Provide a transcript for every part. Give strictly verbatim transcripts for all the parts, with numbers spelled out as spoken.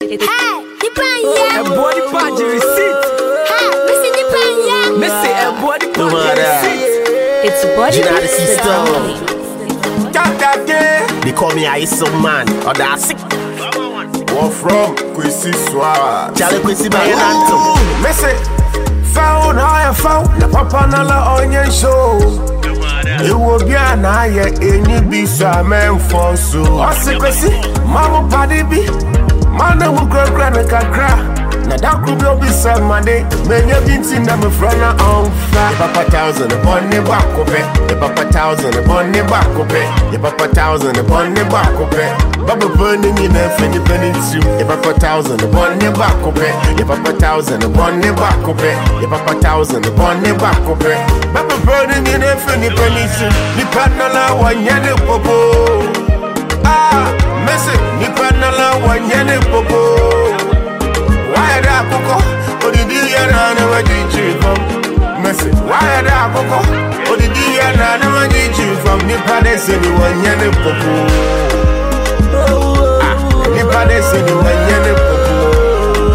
Hey, the pan, A body badge receipt. Hey, Missy the pan, yeah. Missy, a body badge receipt. It's body badge. They call me Ice Man or that's it. What from Kwesi Swara? Charlie Kwesi by Anto. Missy, found I found the Papa Nala onion show. You will be an eye, any be some man for so. I say, Kwesi, Mama Paddy be, Mana will grow granite cra. Now that could be some money. Many have been seen them from on fire. Papa thousand upon the back of it. The Papa thousand upon the back of it. The Papa thousand upon the back of it. Baba burning in a funny penny too. The Papa thousand upon the back of it. The Papa thousand upon the back of it. The Papa thousand upon the back of it. Baba burning in a funny penny too. The panala one yellow popo. Ah, messy. The panala one yellow popo. Why da koko? Odidi ya na na wajichi from Messi. Why da koko? Odidi ya na na wajichi from Nipa de se ni wanya ne popo. Nipa de se ni wanya ne popo.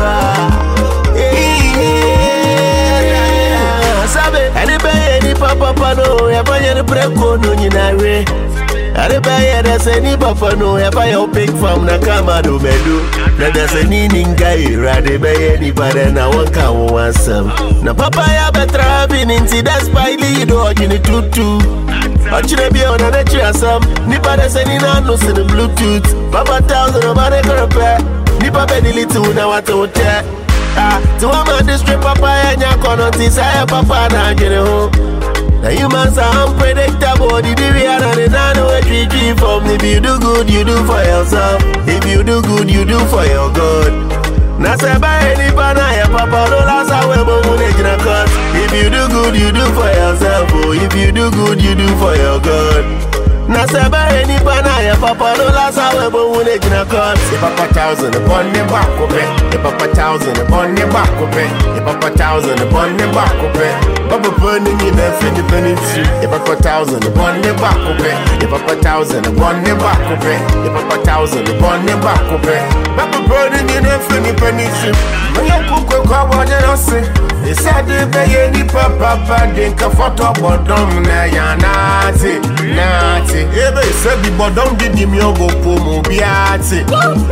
Sabe, eni be eni papa pano, ya banya ne preko no nyinawe. Ade baye da se ni papa no, ya ba yo pick from na kama do medu. Na da se ni ninga ira de baye ni bada na wanka wo wansam. Na papa ya betra bin inti that's by lead or you tutu. Achire bi ona na chiasam, ni bada se ni na no se the bluetooth. Papa thousand over the carpet. Ni papa di little na what to tell. Ah, to ama district papa ya nya kono ti say papa na gene ho. Now humans are unpredictable. The we are not in a way we dream from. If you do good, you do for yourself. If you do good, you do for your good. Now say by any pana, your papa don't last away, but when they gonna cut. If you do good, you do for yourself. Oh, if you do good, you do for your good. Now say by any pana, your papa don't last away, but when they gonna cut. The Papa thousand upon the back of it. The Papa thousand upon the back of it. The Papa thousand upon the back of it. Baba burning in a funny penny too. The Papa thousand upon the back of it. The Papa thousand upon the back of it. The Papa thousand upon the back of it. Baba burning in a funny penny too. My young cook, what did I say? They said they pay any papa, they can photo bottom. Nati, Nati. Ebe said the bottom did the miogo pomo biati.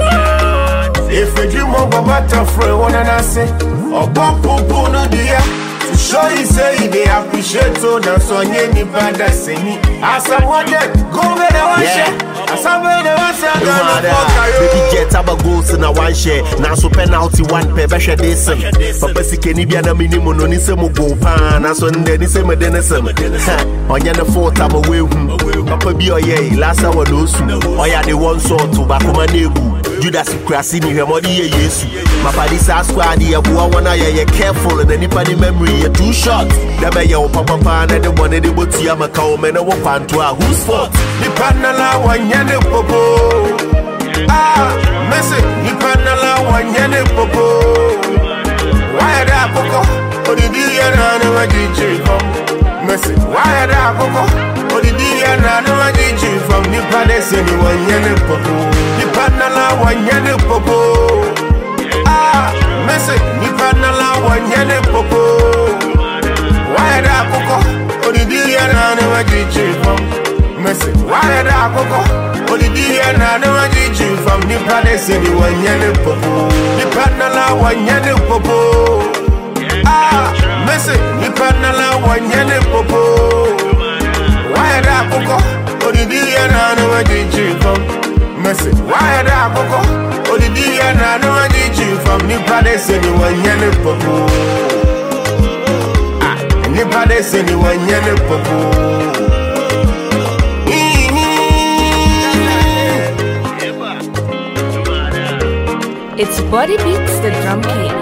If you dream of a butterfly, one and I say, or bomb popo no dear. To show you say they appreciate so that's on any bad as any. As I wanted, go where they want share. As I where they want share, baby get about goals in a one share. Now so penalty one per besha desem. Papa si keni bia na minimum no ni se mo go pan. As on the ni se me denesem. On ya na fourth time away hum. Papa bi oye last hour no su. Oya the one sort to back my nebu. Judas Krasi ni hemodi ye Yesu. My body sa squad ye bua wana ye careful and anybody memory ye too short. Debe ye papa pa na de one de boti ya maka o me na wo kwanto who's fault? Ni panala wanya ne popo. Ah, messy, ni panala wanya ne popo. Why da popo? Odidi ya na na wajichi from messy. Why da popo? Odidi ya na na wajichi from ni panese ni wanya ne popo. Ni panala wanya ne popo. Ah, messy, ni panala wanya ne popo. Why da popo? Odidi ya na na wajichi from messy. Why da popo? Odidi ya na na wajichi from ni panese ni wanya ne popo. Ni panala wanya ne popo. Ah, messy, ni panala wanya ne popo. Why da popo? Odidi ya na na wajichi from messy. Why da popo? Odidi ya na na wajichi from ni panese ni wanya ne popo. Ah, ni panese ni wanya ne popo. It's Body Beats, the drum king.